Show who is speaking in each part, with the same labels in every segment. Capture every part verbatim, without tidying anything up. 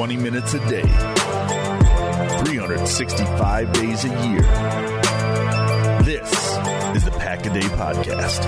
Speaker 1: twenty minutes a day, three hundred sixty-five days a year. This is the Pack a Day Podcast.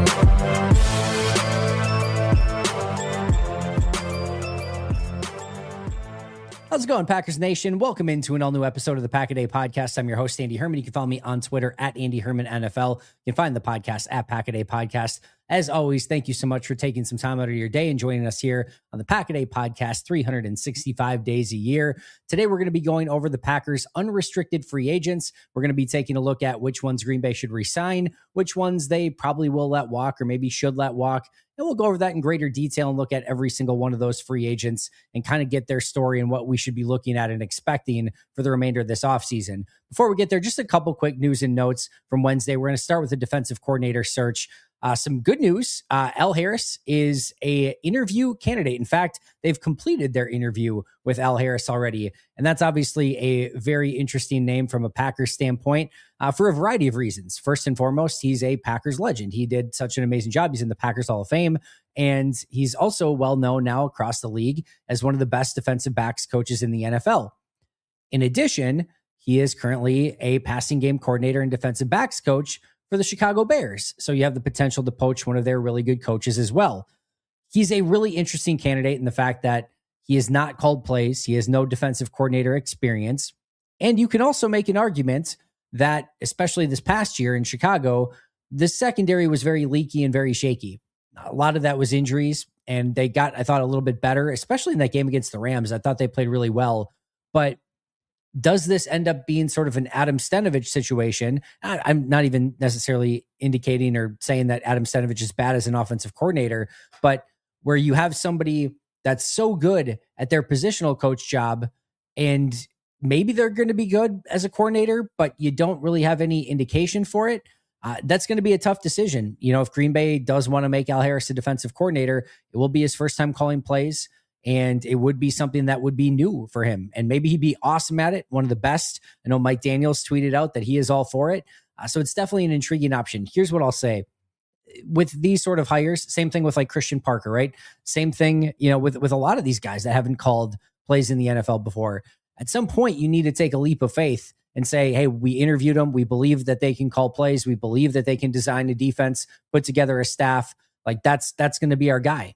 Speaker 2: How's it going, Packers Nation? Welcome into an all-new episode of the Pack a Day Podcast. I'm your host, Andy Herman. You can follow me on Twitter at Andy Herman N F L. You can find the podcast at Pack a Day Podcast. As always, thank you so much for taking some time out of your day and joining us here on the Pack a Day Podcast, three hundred sixty-five days a year. Today, we're going to be going over the Packers' unrestricted free agents. We're going to be taking a look at which ones Green Bay should re-sign, which ones they probably will let walk or maybe should let walk. And we'll go over that in greater detail and look at every single one of those free agents and kind of get their story and what we should be looking at and expecting for the remainder of this offseason. Before we get there, just a couple quick news and notes from Wednesday. We're going to start with the defensive coordinator search. Uh, some good news. Uh, Al Harris is a interview candidate. In fact, they've completed their interview with Al Harris already. And that's obviously a very interesting name from a Packers standpoint uh, for a variety of reasons. First and foremost, he's a Packers legend. He did such an amazing job. He's in the Packers Hall of Fame. And he's also well known now across the league as one of the best defensive backs coaches in the N F L. In addition, he is currently a passing game coordinator and defensive backs coach for the Chicago Bears. So you have the potential to poach one of their really good coaches as well. He's a really interesting candidate in the fact that he has not called plays. He has no defensive coordinator experience. And you can also make an argument that, especially this past year in Chicago, the secondary was very leaky and very shaky. A lot of that was injuries, and they got, I thought, a little bit better, especially in that game against the Rams. I thought they played really well. But does this end up being sort of an Adam Stenavich situation? I'm not even necessarily indicating or saying that Adam Stenavich is bad as an offensive coordinator, but where you have somebody that's so good at their positional coach job, and maybe they're going to be good as a coordinator, but you don't really have any indication for it. Uh, that's going to be a tough decision. You know, if Green Bay does want to make Al Harris a defensive coordinator, it will be his first time calling plays. And it would be something that would be new for him. And maybe he'd be awesome at it, one of the best. I know Mike Daniels tweeted out that he is all for it. Uh, so it's definitely an intriguing option. Here's what I'll say. With these sort of hires, same thing with like Christian Parker, right? Same thing, you know, with, with a lot of these guys that haven't called plays in the N F L before. At some point, you need to take a leap of faith and say, hey, we interviewed them. We believe that they can call plays. We believe that they can design a defense, put together a staff. Like that's, that's going to be our guy.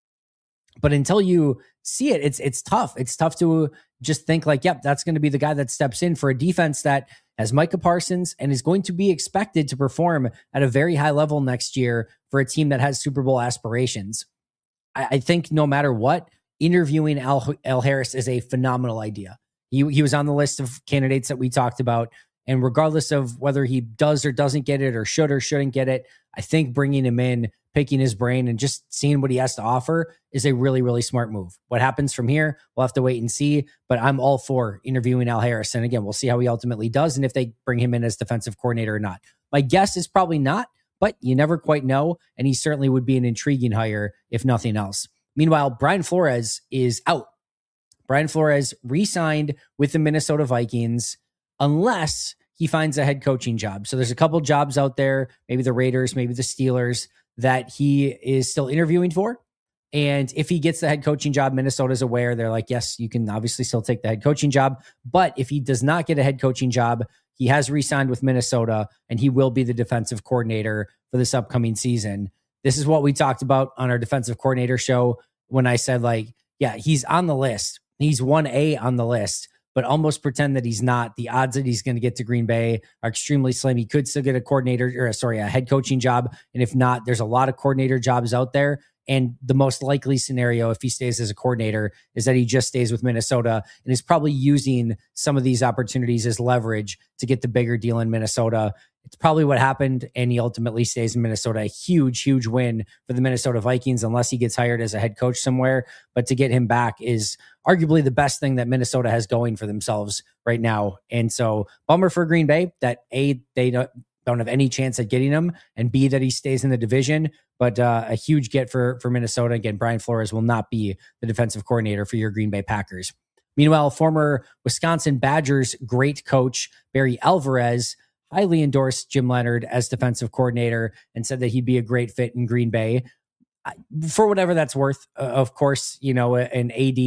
Speaker 2: But until you see it, it's it's tough. It's tough to just think like, yep, that's going to be the guy that steps in for a defense that has Micah Parsons and is going to be expected to perform at a very high level next year for a team that has Super Bowl aspirations. I, I think no matter what, interviewing Al, Al Harris is a phenomenal idea. He, he was on the list of candidates that we talked about. And regardless of whether he does or doesn't get it or should or shouldn't get it, I think bringing him in, picking his brain and just seeing what he has to offer is a really, really smart move. What happens from here, we'll have to wait and see, but I'm all for interviewing Al Harris. And again, we'll see how he ultimately does and if they bring him in as defensive coordinator or not. My guess is probably not, but you never quite know. And he certainly would be an intriguing hire if nothing else. Meanwhile, Brian Flores is out. Brian Flores re-signed with the Minnesota Vikings unless he finds a head coaching job. So there's a couple jobs out there, maybe the Raiders, maybe the Steelers, that he is still interviewing for. And if he gets the head coaching job, Minnesota's aware. They're like, yes, you can obviously still take the head coaching job. But if he does not get a head coaching job, he has re-signed with Minnesota and he will be the defensive coordinator for this upcoming season. This is what we talked about on our defensive coordinator show when I said, like, yeah, he's on the list. He's one A on the list, but almost pretend that he's not. The odds that he's going to get to Green Bay are extremely slim. He could still get a coordinator or sorry, a head coaching job. And if not, there's a lot of coordinator jobs out there. And the most likely scenario, if he stays as a coordinator, is that he just stays with Minnesota and is probably using some of these opportunities as leverage to get the bigger deal in Minnesota. It's probably what happened, and he ultimately stays in Minnesota. A huge, huge win for the Minnesota Vikings, unless he gets hired as a head coach somewhere. But to get him back is arguably the best thing that Minnesota has going for themselves right now. And so, bummer for Green Bay that A, they don't, don't have any chance at getting him, and B, that he stays in the division. But uh, a huge get for, for Minnesota. Again, Brian Flores will not be the defensive coordinator for your Green Bay Packers. Meanwhile, former Wisconsin Badgers great coach Barry Alvarez highly endorsed Jim Leonhard as defensive coordinator and said that he'd be a great fit in Green Bay. For whatever that's worth, uh, of course, you know, an A D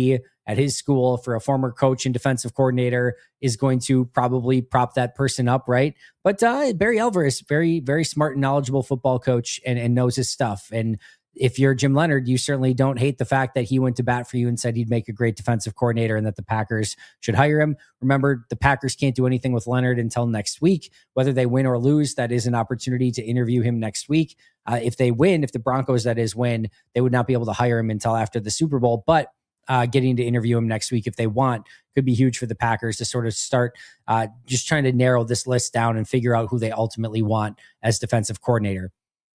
Speaker 2: at his school for a former coach and defensive coordinator is going to probably prop that person up, right? But uh, Barry Alvarez, very, very smart and knowledgeable football coach and, and knows his stuff. And if you're Jim Leonhard, you certainly don't hate the fact that he went to bat for you and said he'd make a great defensive coordinator and that the Packers should hire him. Remember, the Packers can't do anything with Leonhard until next week. Whether they win or lose, that is an opportunity to interview him next week. Uh, if they win, if the Broncos, that is, win, they would not be able to hire him until after the Super Bowl. But uh, getting to interview him next week, if they want, could be huge for the Packers to sort of start uh, just trying to narrow this list down and figure out who they ultimately want as defensive coordinator.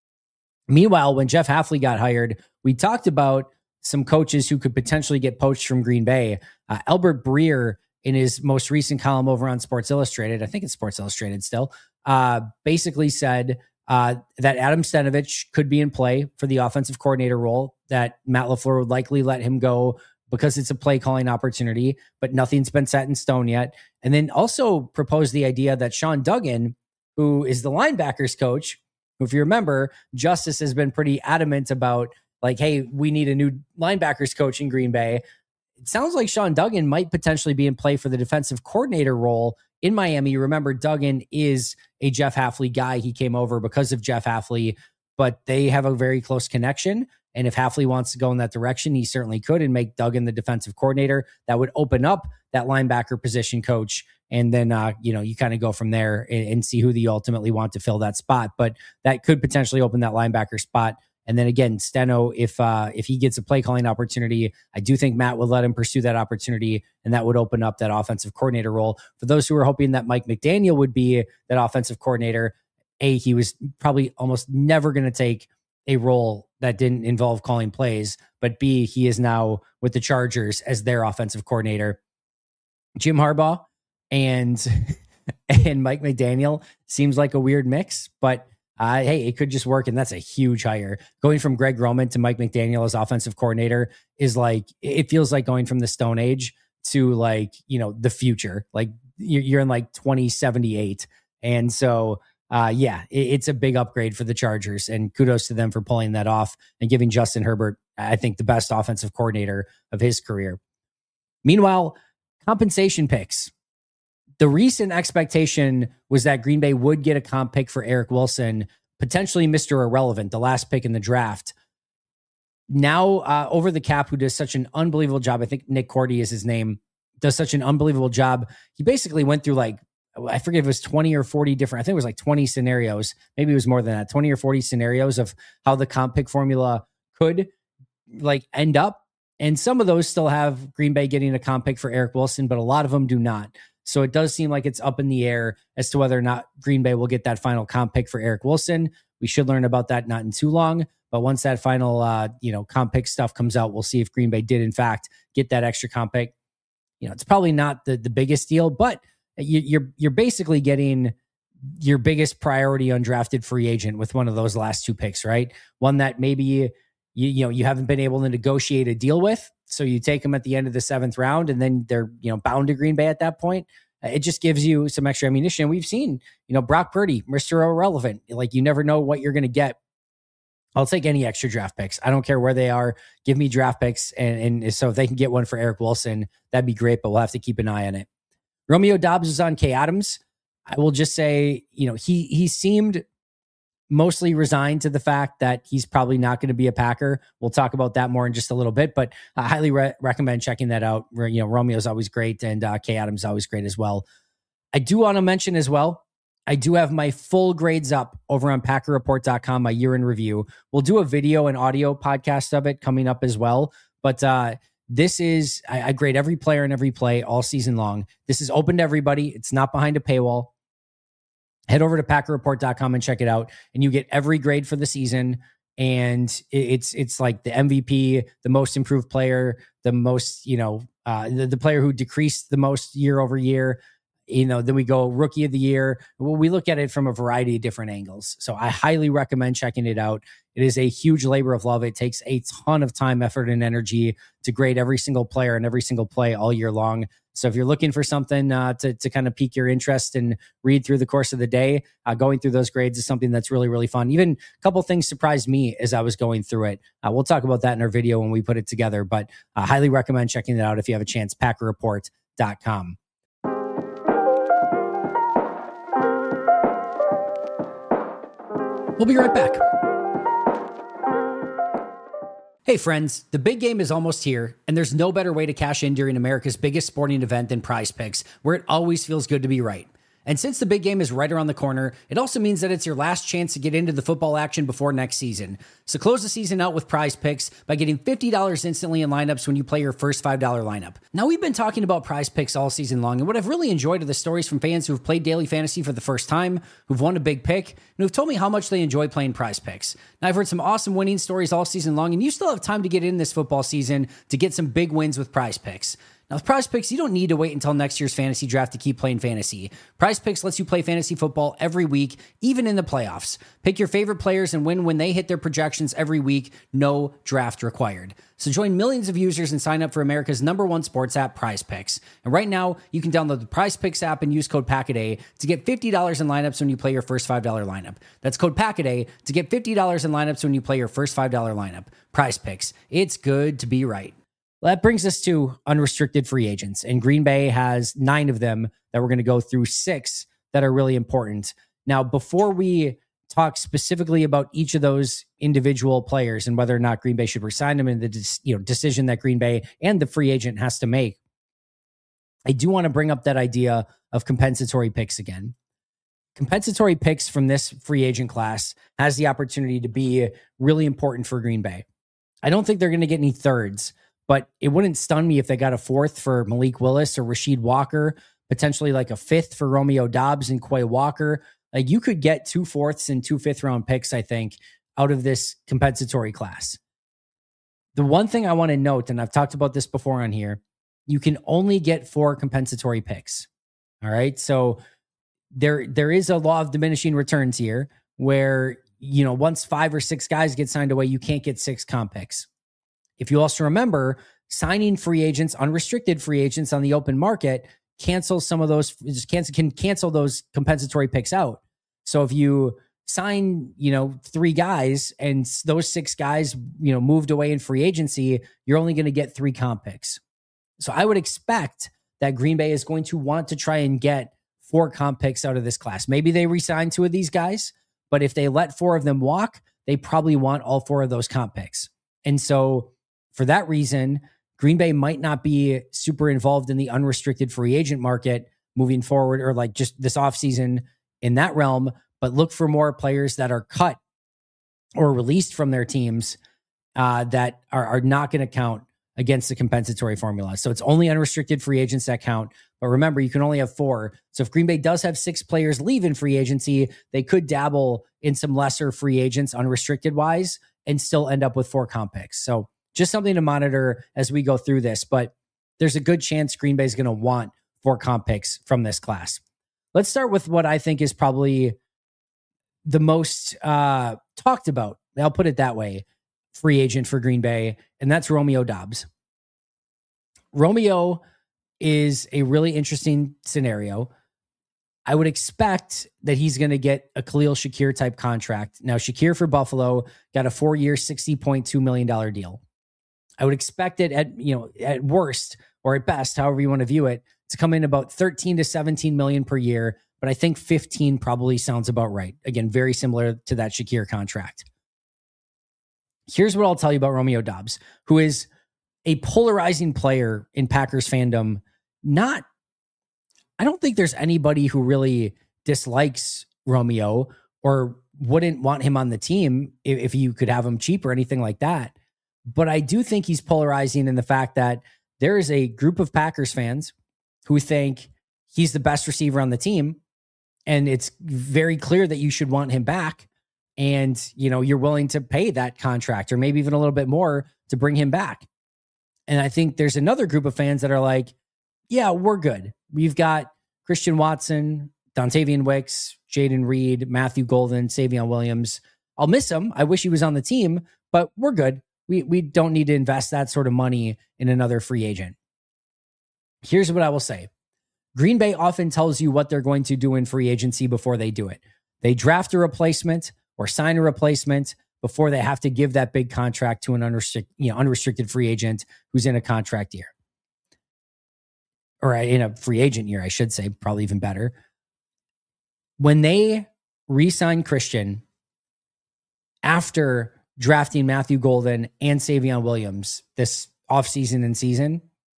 Speaker 2: Meanwhile, when Jeff Hafley got hired, we talked about some coaches who could potentially get poached from Green Bay. Uh, Albert Breer, in his most recent column over on Sports Illustrated, I think it's Sports Illustrated still, uh, basically said uh, that Adam Stenavich could be in play for the offensive coordinator role, that Matt LaFleur would likely let him go because it's a play calling opportunity, but nothing's been set in stone yet. And then also proposed the idea that Sean Duggan, who is the linebackers coach, if you remember, Justice has been pretty adamant about like, hey, we need a new linebackers coach in Green Bay. It sounds like Sean Duggan might potentially be in play for the defensive coordinator role in Miami. Remember, Duggan is a Jeff Hafley guy. He came over because of Jeff Hafley, but they have a very close connection. And if Hafley wants to go in that direction, he certainly could and make Duggan the defensive coordinator. That would open up that linebacker position coach. And then, uh, you know, you kind of go from there and, and see who you ultimately want to fill that spot. But that could potentially open that linebacker spot. And then again, Steno, if uh, if he gets a play calling opportunity, I do think Matt would let him pursue that opportunity, and that would open up that offensive coordinator role. For those who are hoping that Mike McDaniel would be that offensive coordinator, A, he was probably almost never going to take a role that didn't involve calling plays, but B, he is now with the Chargers as their offensive coordinator. Jim Harbaugh and and Mike McDaniel seems like a weird mix, but uh, hey, it could just work, and that's a huge hire. Going from Greg Roman to Mike McDaniel as offensive coordinator is like, it feels like going from the Stone Age to like, you know, the future. Like you're, you're in like twenty seventy-eight, and so uh, yeah, it, it's a big upgrade for the Chargers, and kudos to them for pulling that off and giving Justin Herbert, I think, the best offensive coordinator of his career. Meanwhile, compensation picks. The recent expectation was that Green Bay would get a comp pick for Eric Wilson, potentially Mister Irrelevant, the last pick in the draft. Now, uh, Over the Cap, who does such an unbelievable job, I think Nick Cordy is his name, does such an unbelievable job. He basically went through like, I forget if it was twenty or forty different, I think it was like twenty scenarios. Maybe it was more than that, twenty or forty scenarios of how the comp pick formula could like end up. And some of those still have Green Bay getting a comp pick for Eric Wilson, but a lot of them do not. So it does seem like it's up in the air as to whether or not Green Bay will get that final comp pick for Eric Wilson. We should learn about that not in too long. But once that final, uh, you know, comp pick stuff comes out, we'll see if Green Bay did, in fact, get that extra comp pick. You know, it's probably not the, the biggest deal, but you, you're you're basically getting your biggest priority undrafted free agent with one of those last two picks, right? One that maybe you, you, you know, you haven't been able to negotiate a deal with. So you take them at the end of the seventh round, and then they're, you know, bound to Green Bay at that point. It just gives you some extra ammunition. We've seen, you know, Brock Purdy, Mister Irrelevant. Like, you never know what you're going to get. I'll take any extra draft picks. I don't care where they are. Give me draft picks. And, and so if they can get one for Eric Wilson, that'd be great, but we'll have to keep an eye on it. Romeo Doubs is on Kay Adams. I will just say, you know, he he seemed mostly resigned to the fact that he's probably not going to be a Packer. We'll talk about that more in just a little bit, but I highly re- recommend checking that out. You know, Romeo's always great, and uh, Kay Adams is always great as well. I do want to mention as well, I do have my full grades up over on Packer Report dot com, my year in review. We'll do a video and audio podcast of it coming up as well. But uh, this is, I, I grade every player and every play all season long. This is open to everybody. It's not behind a paywall. Head over to Packer Report dot com and check it out, and you get every grade for the season. And it's it's like the M V P, the most improved player, the most, you know, uh, the, the player who decreased the most year over year. You know, then we go rookie of the year. Well, we look at it from a variety of different angles. So I highly recommend checking it out. It is a huge labor of love. It takes a ton of time, effort, and energy to grade every single player and every single play all year long. So if you're looking for something uh, to, to kind of pique your interest and read through the course of the day, uh, going through those grades is something that's really, really fun. Even a couple things surprised me as I was going through it. Uh, we'll talk about that in our video when we put it together, but I uh, highly recommend checking it out if you have a chance, packer report dot com. We'll be right back. Hey friends, the big game is almost here, and there's no better way to cash in during America's biggest sporting event than Prize Picks, where it always feels good to be right. And since the big game is right around the corner, it also means that it's your last chance to get into the football action before next season. So close the season out with Prize Picks by getting fifty dollars instantly in lineups when you play your first five dollars lineup. Now, we've been talking about Prize Picks all season long, and what I've really enjoyed are the stories from fans who have played daily fantasy for the first time, who've won a big pick, and who've told me how much they enjoy playing Prize Picks. Now, I've heard some awesome winning stories all season long, and you still have time to get in this football season to get some big wins with Prize Picks. Now, with Prize Picks, you don't need to wait until next year's fantasy draft to keep playing fantasy. Prize Picks lets you play fantasy football every week, even in the playoffs. Pick your favorite players and win when they hit their projections every week, no draft required. So join millions of users and sign up for America's number one sports app, Prize Picks. And right now, you can download the Prize Picks app and use code PACKADAY to get fifty dollars in lineups when you play your first five dollars lineup. That's code PACKADAY to get fifty dollars in lineups when you play your first five dollars lineup. Prize Picks. It's good to be right. Well, that brings us to unrestricted free agents, and Green Bay has nine of them that we're going to go through, six that are really important. Now, before we talk specifically about each of those individual players and whether or not Green Bay should resign them and the you know decision that Green Bay and the free agent has to make, I do want to bring up that idea of compensatory picks again. Compensatory picks from this free agent class has the opportunity to be really important for Green Bay. I don't think they're going to get any thirds, but it wouldn't stun me if they got a fourth for Malik Willis or Rasheed Walker, potentially like a fifth for Romeo Doubs and Quay Walker. Like, you could get two fourths and two fifth round picks, I think, out of this compensatory class. The one thing I want to note, and I've talked about this before on here, you can only get four compensatory picks. All right. So there, there is a law of diminishing returns here where, you know, once five or six guys get signed away, you can't get six comp picks. If you also remember, signing free agents, unrestricted free agents on the open market, cancel some of those, just cancel, can cancel those compensatory picks out. So if you sign, you know, three guys and those six guys, you know, moved away in free agency, you're only going to get three comp picks. So I would expect that Green Bay is going to want to try and get four comp picks out of this class. Maybe they re-sign two of these guys, but if they let four of them walk, they probably want all four of those comp picks. And so for that reason, Green Bay might not be super involved in the unrestricted free agent market moving forward, or like just this offseason in that realm, but look for more players that are cut or released from their teams uh, that are, are not going to count against the compensatory formula. So it's only unrestricted free agents that count. But remember, you can only have four. So if Green Bay does have six players leave in free agency, they could dabble in some lesser free agents unrestricted wise and still end up with four comp picks. So just something to monitor as we go through this, but there's a good chance Green Bay is going to want four comp picks from this class. Let's start with what I think is probably the most uh, talked about, I'll put it that way, free agent for Green Bay, and that's Romeo Doubs. Romeo is a really interesting scenario. I would expect that he's going to get a Khalil Shakir type contract. Now, Shakir for Buffalo got a four-year, sixty point two million dollars deal. I would expect it at, you know, at worst or at best, however you want to view it, to come in about thirteen to seventeen million per year, but I think fifteen probably sounds about right. Again, very similar to that Shakir contract. Here's what I'll tell you about Romeo Doubs, who is a polarizing player in Packers fandom. Not, I don't think there's anybody who really dislikes Romeo or wouldn't want him on the team if, if you could have him cheap or anything like that. But I do think he's polarizing in the fact that there is a group of Packers fans who think he's the best receiver on the team, and it's very clear that you should want him back. And, you know, you're willing to pay that contract or maybe even a little bit more to bring him back. And I think there's another group of fans that are like, yeah, we're good. We've got Christian Watson, Dontavian Wicks, Jaden Reed, Matthew Golden, Savion Williams. I'll miss him. I wish he was on the team, but we're good. We we don't need to invest that sort of money in another free agent. Here's what I will say. Green Bay often tells you what they're going to do in free agency before they do it. They draft a replacement or sign a replacement before they have to give that big contract to an unrestricted, you know, unrestricted free agent who's in a contract year. Or in a free agent year, I should say, probably even better. When they re-sign Christian after drafting Matthew Golden and Savion Williams this offseason and season,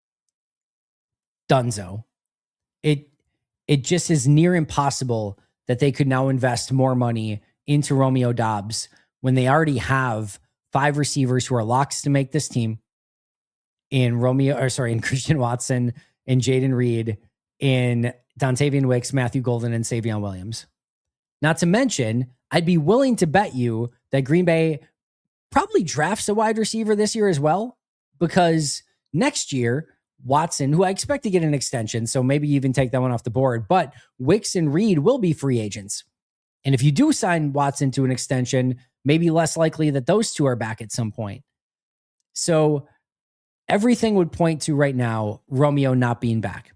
Speaker 2: dunzo. It it just is near impossible that they could now invest more money into Romeo Doubs when they already have five receivers who are locks to make this team in Romeo, or sorry, in Christian Watson, in Jaden Reed, in Dontavian Wicks, Matthew Golden, and Savion Williams. Not to mention, I'd be willing to bet you that Green Bay probably drafts a wide receiver this year as well, because next year, Watson, who I expect to get an extension, so maybe even take that one off the board, but Wicks and Reed will be free agents. And if you do sign Watson to an extension, maybe less likely that those two are back at some point. So everything would point to right now Romeo not being back.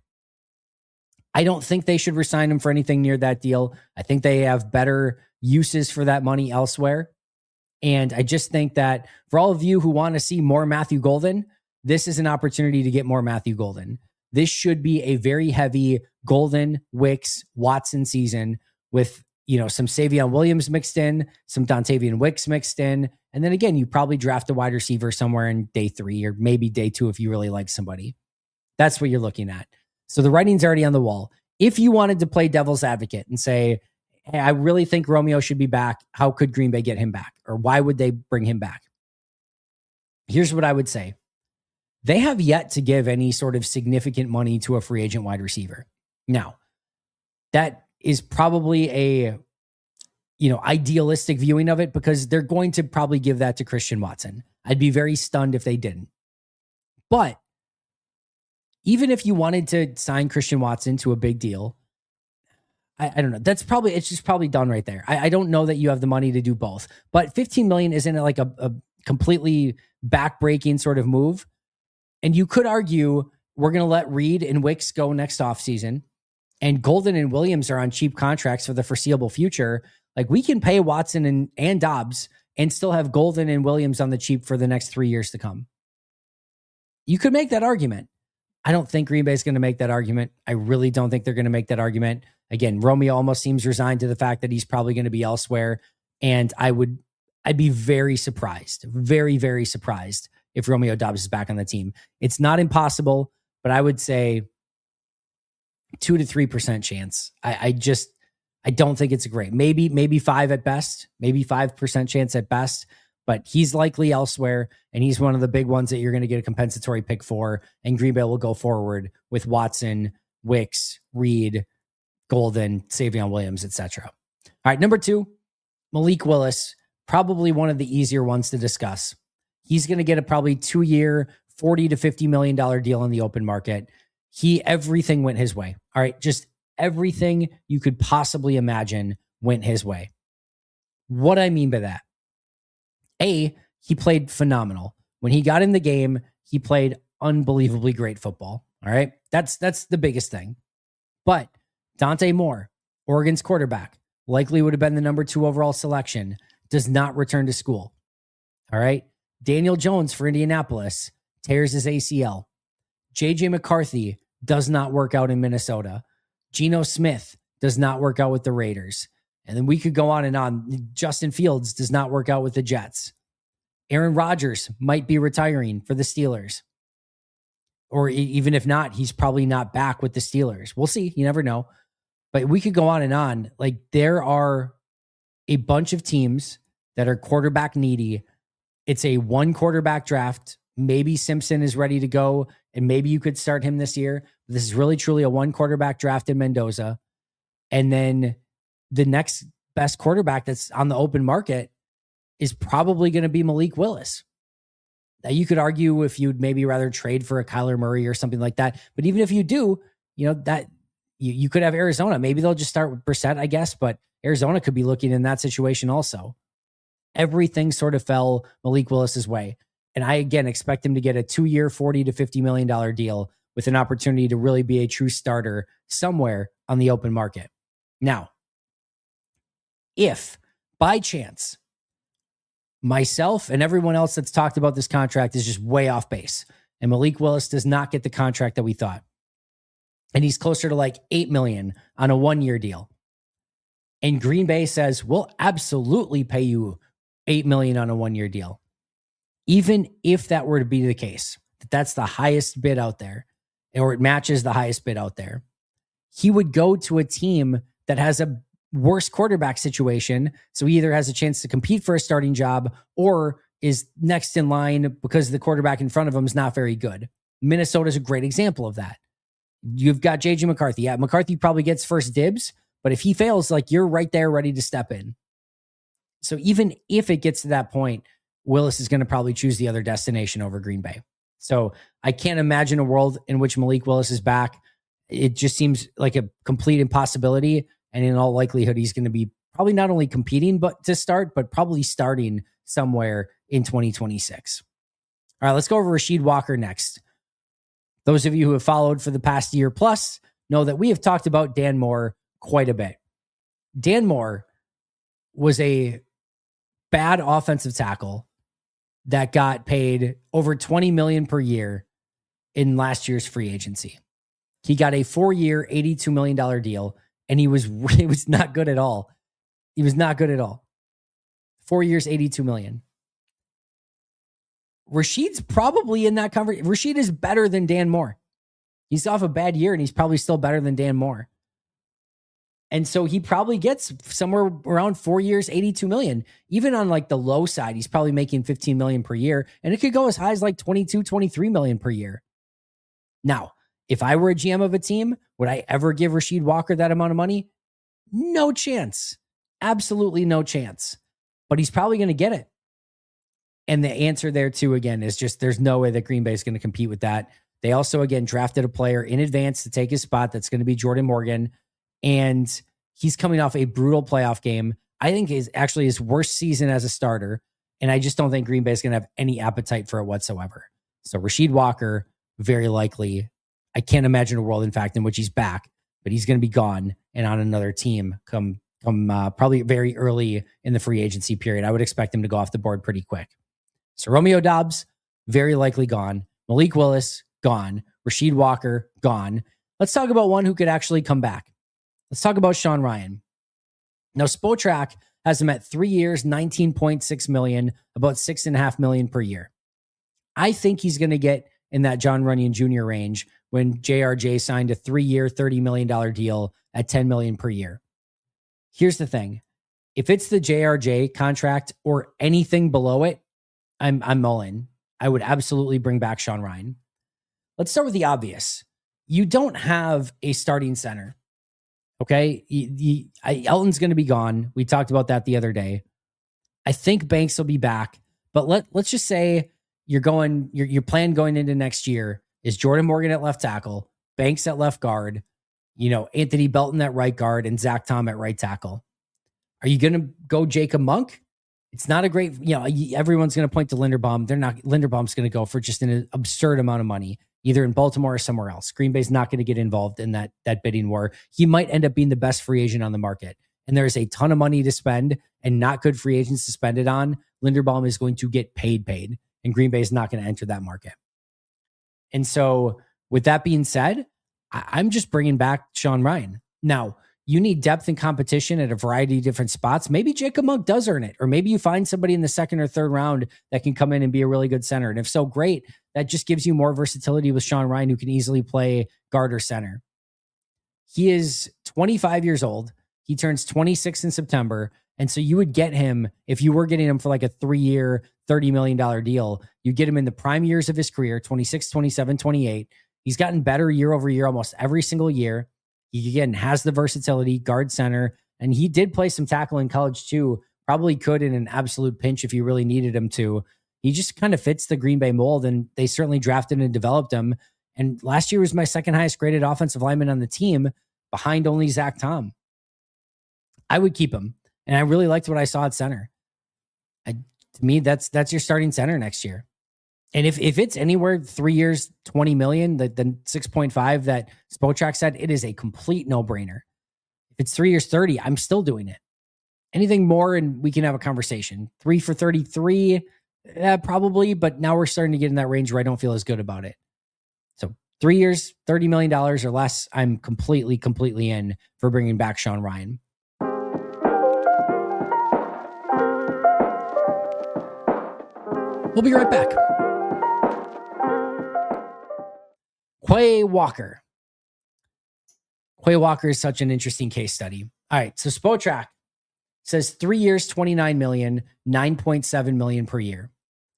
Speaker 2: I don't think they should resign him for anything near that deal. I think they have better uses for that money elsewhere. And I just think that for all of you who want to see more Matthew Golden, this is an opportunity to get more Matthew Golden. This should be a very heavy Golden, Wicks, Watson season with, you know, some Savion Williams mixed in, some Dontavian Wicks mixed in. And then again, you probably draft a wide receiver somewhere in day three or maybe day two if you really like somebody. That's what you're looking at. So the writing's already on the wall. If you wanted to play devil's advocate and say, hey, I really think Romeo should be back, how could Green Bay get him back? Or why would they bring him back? Here's what I would say. They have yet to give any sort of significant money to a free agent wide receiver. Now, that is probably a, you know, idealistic viewing of it because they're going to probably give that to Christian Watson. I'd be very stunned if they didn't. But even if you wanted to sign Christian Watson to a big deal, I, I don't know. That's probably, it's just probably done right there. I, I don't know that you have the money to do both, but fifteen million isn't like a, a completely backbreaking sort of move. And you could argue we're going to let Reed and Wicks go next offseason, and Golden and Williams are on cheap contracts for the foreseeable future. Like, we can pay Watson and, and Doubs and still have Golden and Williams on the cheap for the next three years to come. You could make that argument. I don't think Green Bay is going to make that argument. I really don't think they're going to make that argument. Again, Romeo almost seems resigned to the fact that he's probably going to be elsewhere. And I would, I'd be very surprised, very, very surprised if Romeo Doubs is back on the team. It's not impossible, but I would say two to three percent chance. I, I just, I don't think it's great. Maybe, maybe five at best, maybe five percent chance at best, but he's likely elsewhere. And he's one of the big ones that you're going to get a compensatory pick for. And Green Bay will go forward with Watson, Wicks, Reed, Golden, Savion Williams, et cetera. All right. Number two, Malik Willis, probably one of the easier ones to discuss. He's going to get a probably two-year, forty to fifty million dollars deal in the open market. He, everything went his way. All right. Just everything you could possibly imagine went his way. What I mean by that, A, he played phenomenal. When he got in the game, he played unbelievably great football. All right. That's, that's the biggest thing. But Dante Moore, Oregon's quarterback, likely would have been the number two overall selection, does not return to school. All right. Daniel Jones for Indianapolis tears his A C L. J J McCarthy does not work out in Minnesota. Geno Smith does not work out with the Raiders. And then we could go on and on. Justin Fields does not work out with the Jets. Aaron Rodgers might be retiring for the Steelers. Or even if not, he's probably not back with the Steelers. We'll see. You never know. But we could go on and on. Like, there are a bunch of teams that are quarterback needy. It's a one quarterback draft. Maybe Simpson is ready to go, and maybe you could start him this year. This is really, truly a one quarterback draft in Mendoza. And then the next best quarterback that's on the open market is probably going to be Malik Willis. Now, you could argue if you'd maybe rather trade for a Kyler Murray or something like that. But even if you do, you know, that you, you could have Arizona. Maybe they'll just start with Brissett, I guess, but Arizona could be looking in that situation also. Everything sort of fell Malik Willis's way. And I, again, expect him to get a two-year, forty to fifty million dollars deal with an opportunity to really be a true starter somewhere on the open market. Now, if by chance myself and everyone else that's talked about this contract is just way off base and Malik Willis does not get the contract that we thought, and he's closer to like eight million dollars on a one-year deal, and Green Bay says, we'll absolutely pay you eight million dollars on a one-year deal, even if that were to be the case, that that's the highest bid out there, or it matches the highest bid out there, he would go to a team that has a worse quarterback situation. So he either has a chance to compete for a starting job or is next in line because the quarterback in front of him is not very good. Minnesota is a great example of that. You've got J J McCarthy. Yeah, McCarthy probably gets first dibs, but if he fails, like, you're right there ready to step in. So even if it gets to that point, Willis is going to probably choose the other destination over Green Bay. So I can't imagine a world in which Malik Willis is back. It just seems like a complete impossibility. And in all likelihood, he's going to be probably not only competing but to start, but probably starting somewhere in twenty twenty-six. All right, let's go over Rasheed Walker next. Those of you who have followed for the past year plus know that we have talked about Dan Moore quite a bit. Dan Moore was a bad offensive tackle that got paid over twenty million dollars per year in last year's free agency. He got a four-year, eighty-two million dollars deal, and he was he was not good at all. He was not good at all. Four years, eighty-two million dollars. Rasheed's probably in that conversation. Rasheed is better than Dan Moore. He's off a bad year, and he's probably still better than Dan Moore. And so he probably gets somewhere around four years, eighty-two million dollars. Even on like the low side, he's probably making fifteen million dollars per year. And it could go as high as like twenty-two, twenty-three million dollars per year. Now, if I were a G M of a team, would I ever give Rasheed Walker that amount of money? No chance. Absolutely no chance. But he's probably going to get it. And the answer there too, again, is just there's no way that Green Bay is going to compete with that. They also, again, drafted a player in advance to take his spot. That's going to be Jordan Morgan. And he's coming off a brutal playoff game. I think is actually his worst season as a starter. And I just don't think Green Bay is going to have any appetite for it whatsoever. So Rasheed Walker, very likely. I can't imagine a world, in fact, in which he's back, but he's going to be gone and on another team come, come uh, probably very early in the free agency period. I would expect him to go off the board pretty quick. So Romeo Doubs, very likely gone. Malik Willis, gone. Rasheed Walker, gone. Let's talk about one who could actually come back. Let's talk about Sean Rhyan. Now, Spotrac has him at three years, nineteen point six million dollars, about six point five million dollars per year. I think he's going to get in that John Runyon Junior range when J R J signed a three-year, thirty million dollars deal at ten million dollars per year. Here's the thing. If it's the J R J contract or anything below it, I'm I'm all in. I would absolutely bring back Sean Rhyan. Let's start with the obvious. You don't have a starting center. Okay? You, you, I, Elton's going to be gone. We talked about that the other day. I think Banks will be back, but let, let's just say you're going, your, your plan going into next year is Jordan Morgan at left tackle, Banks at left guard, you know, Anthony Belton at right guard, and Zach Tom at right tackle. Are you going to go Jacob Monk? It's not a great, you know, everyone's going to point to Linderbaum. They're not, Linderbaum's going to go for just an absurd amount of money, either in Baltimore or somewhere else. Green Bay's not going to get involved in that, that bidding war. He might end up being the best free agent on the market. And there's a ton of money to spend and not good free agents to spend it on. Linderbaum is going to get paid, paid, and Green Bay is not going to enter that market. And so with that being said, I, I'm just bringing back Sean Rhyan. Now, you need depth and competition at a variety of different spots. Maybe Jacob Monk does earn it, or maybe you find somebody in the second or third round that can come in and be a really good center. And if so, great. That just gives you more versatility with Sean Rhyan, who can easily play guard or center. He is twenty-five years old. He turns twenty-six in September. And so you would get him, if you were getting him for like a three-year, thirty million dollars deal, you get him in the prime years of his career, twenty-six, twenty-seven, twenty-eight. He's gotten better year over year, almost every single year. He, again, has the versatility, guard, center, and he did play some tackle in college too. Probably could in an absolute pinch if you really needed him to. He just kind of fits the Green Bay mold, and they certainly drafted and developed him. And last year was my second highest graded offensive lineman on the team, behind only Zach Tom. I would keep him, and I really liked what I saw at center. I, to me, that's that's your starting center next year. And if, if it's anywhere three years, twenty million, the, the six point five that Spotrac said, it is a complete no brainer. If it's three years, thirty, I'm still doing it. Anything more and we can have a conversation. Three for thirty-three, eh, probably, but now we're starting to get in that range where I don't feel as good about it. So three years, thirty million dollars or less, I'm completely, completely in for bringing back Sean Rhyan. We'll be right back. Quay Walker. Quay Walker is such an interesting case study. All right, so Spotrac says three years, twenty-nine million, nine point seven million per year.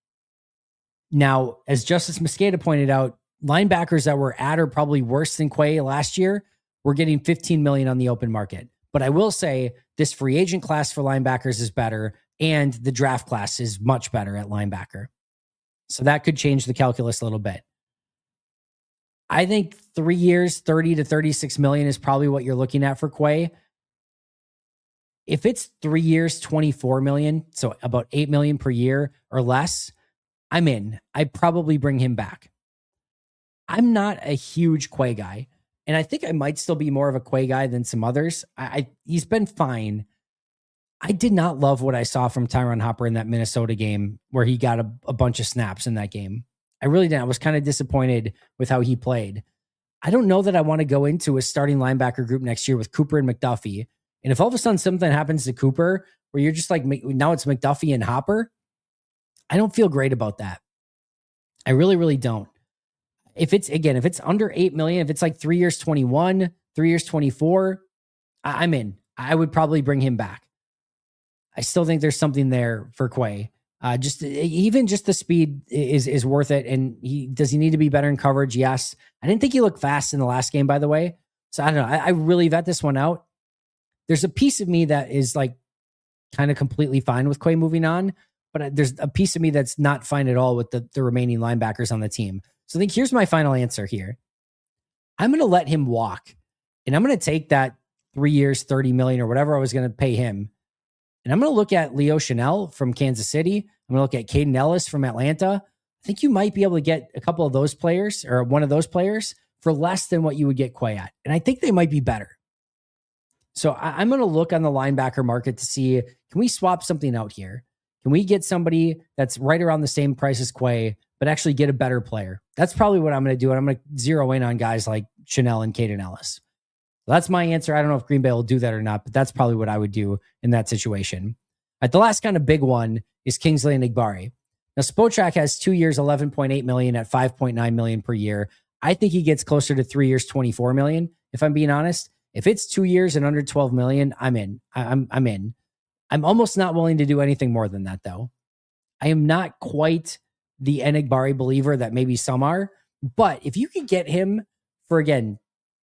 Speaker 2: Now, as Justice Mosqueda pointed out, linebackers that were at or probably worse than Quay last year were getting fifteen million on the open market. But I will say this free agent class for linebackers is better, and the draft class is much better at linebacker. So that could change the calculus a little bit. I think three years, thirty to thirty-six million is probably what you're looking at for Quay. If it's three years, twenty-four million, so about eight million per year or less, I'm in. I'd probably bring him back. I'm not a huge Quay guy, and I think I might still be more of a Quay guy than some others. I, I he's been fine. I did not love what I saw from Tyron Hopper in that Minnesota game where he got a, a bunch of snaps in that game. I really didn't. I was kind of disappointed with how he played. I don't know that I want to go into a starting linebacker group next year with Cooper and McDuffie. And if all of a sudden something happens to Cooper where you're just like, now it's McDuffie and Hopper, I don't feel great about that. I really, really don't. If it's, again, if it's under eight million, if it's like three years, twenty-one, three years, twenty-four, I- I'm in. I would probably bring him back. I still think there's something there for Quay. Uh, just even just the speed is is worth it. And he does he need to be better in coverage? Yes. I didn't think he looked fast in the last game, by the way. So I don't know. I, I really vet this one out. There's a piece of me that is like kind of completely fine with Quay moving on, but there's a piece of me that's not fine at all with the, the remaining linebackers on the team. So I think here's my final answer here. I'm going to let him walk, and I'm going to take that three years, thirty million or whatever I was going to pay him. And I'm going to look at Leo Chanel from Kansas City. I'm going to look at Caden Ellis from Atlanta. I think you might be able to get a couple of those players or one of those players for less than what you would get Quay at. And I think they might be better. So I, I'm going to look on the linebacker market to see, can we swap something out here? Can we get somebody that's right around the same price as Quay, but actually get a better player? That's probably what I'm going to do. And I'm going to zero in on guys like Chanel and Caden Ellis. That's my answer. I don't know if Green Bay will do that or not, but that's probably what I would do in that situation. Right, the last kind of big one is Kingsley Enagbare. Now, Spotrac has two years, eleven point eight million at five point nine million per year. I think he gets closer to three years, twenty-four million. If I'm being honest, if it's two years and under twelve million, I'm in. I'm I'm in. I'm almost not willing to do anything more than that, though. I am not quite the Enagbare believer that maybe some are, but if you could get him for, again,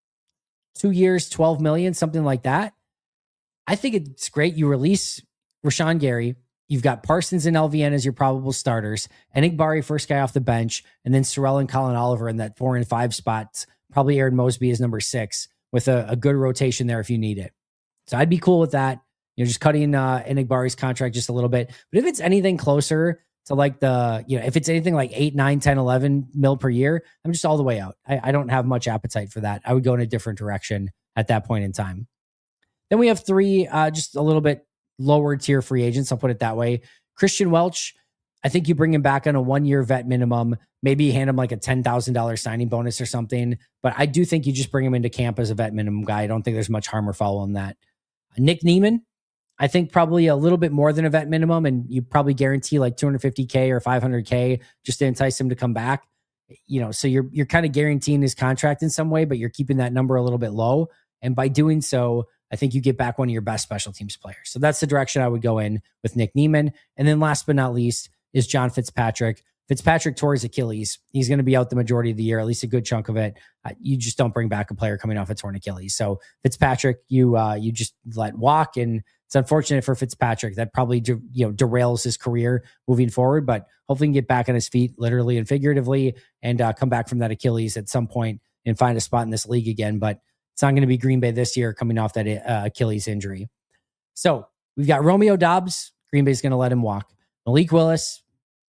Speaker 2: two years, twelve million, something like that, I think it's great. You release Rashawn Gary. You've got Parsons and L V N as your probable starters. Enagbare, first guy off the bench. And then Sorrell and Colin Oliver in that four and five spots. Probably Aaron Mosby is number six with a, a good rotation there if you need it. So I'd be cool with that. You know, just cutting uh, Enagbare's contract just a little bit. But if it's anything closer to like the, you know, if it's anything like eight, nine, ten, eleven mil per year, I'm just all the way out. I, I don't have much appetite for that. I would go in a different direction at that point in time. Then we have three, uh, just a little bit lower tier free agents. I'll put it that way. Christian Welch, I think you bring him back on a one-year vet minimum, maybe hand him like a ten thousand dollars signing bonus or something. But I do think you just bring him into camp as a vet minimum guy. I don't think there's much harm or foul in that. Nick Niemann, I think probably a little bit more than a vet minimum, and you probably guarantee like two hundred fifty K or five hundred K just to entice him to come back. You know, so you're you're kind of guaranteeing his contract in some way, but you're keeping that number a little bit low. And by doing so, I think you get back one of your best special teams players. So that's the direction I would go in with Nick Niemann. And then last but not least is John Fitzpatrick. Fitzpatrick tore his Achilles. He's going to be out the majority of the year, at least a good chunk of it. Uh, you just don't bring back a player coming off a torn Achilles. So Fitzpatrick, you uh, you just let walk, and it's unfortunate for Fitzpatrick. That probably de- you know derails his career moving forward, but hopefully he can get back on his feet, literally and figuratively, and uh, come back from that Achilles at some point and find a spot in this league again. But it's not going to be Green Bay this year coming off that uh, Achilles injury. So we've got Romeo Doubs. Green Bay's going to let him walk. Malik Willis.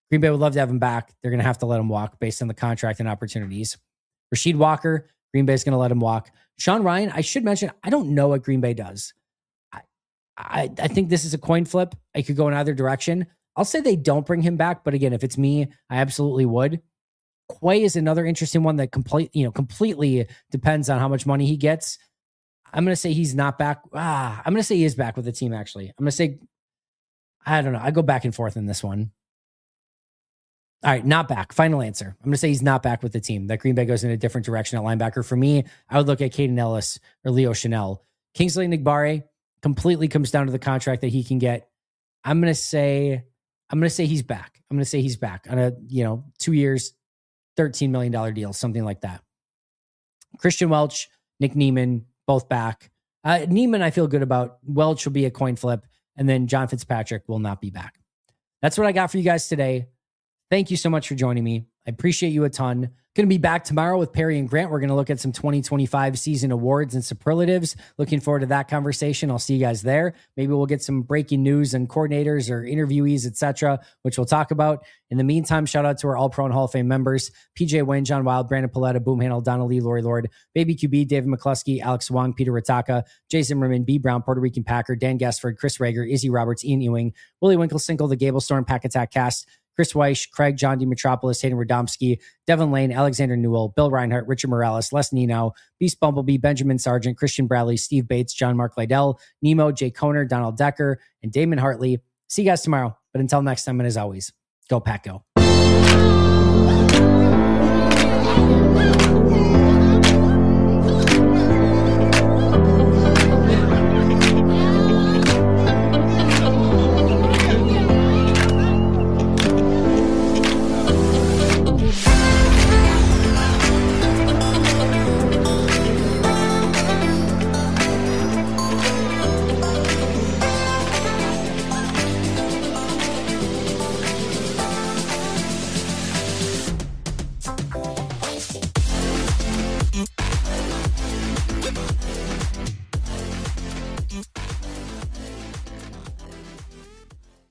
Speaker 2: Green Bay would love to have him back. They're going to have to let him walk based on the contract and opportunities. Rasheed Walker, Green Bay's going to let him walk. Sean Ryan, I should mention, I don't know what Green Bay does. I, I, I think this is a coin flip. I could go in either direction. I'll say they don't bring him back, but again, if it's me, I absolutely would. Quay is another interesting one that complete, you know, completely depends on how much money he gets. I'm going to say he's not back. Ah, I'm going to say he is back with the team, actually. I'm going to say, I don't know. I go back and forth in this one. All right, not back. Final answer. I'm going to say he's not back with the team. That Green Bay goes in a different direction at linebacker. For me, I would look at Caden Ellis or Leo Chanel. Kingsley Nigbare completely comes down to the contract that he can get. I'm going to say, I'm going to say he's back. I'm going to say he's back on a, you know, two years, thirteen million dollars deal, something like that. Christian Welch, Nick Neiman, both back. Uh, Neiman, I feel good about. Welch will be a coin flip. And then John Fitzpatrick will not be back. That's what I got for you guys today. Thank you so much for joining me. I appreciate you a ton. Going to be back tomorrow with Perry and Grant. We're going to look at some twenty twenty-five season awards and superlatives. Looking forward to that conversation. I'll see you guys there. Maybe we'll get some breaking news and coordinators or interviewees, et cetera, which we'll talk about. In the meantime, shout out to our All-Pro and Hall of Fame members, P J Wynn, John Wild, Brandon Paletta, Boom Handle, Donna Lee, Lori Lord, Baby Q B, David McCluskey, Alex Wong, Peter Ritaka, Jay Zimmerman, B. Brown, Puerto Rican Packer, Dan Gassford, Chris Rager, Izzy Roberts, Ian Ewing, Willie Winklesinkel, the Gable Storm, Pack Attack Cast, Chris Weish, Craig, John D. Metropolis, Hayden Radomski, Devin Lane, Alexander Newell, Bill Reinhart, Richard Morales, Les Nino, Beast Bumblebee, Benjamin Sargent, Christian Bradley, Steve Bates, John Mark Lydell, Nemo, Jay Koner, Donald Decker, and Damon Hartley. See you guys tomorrow. But until next time, and as always, go Pack Go.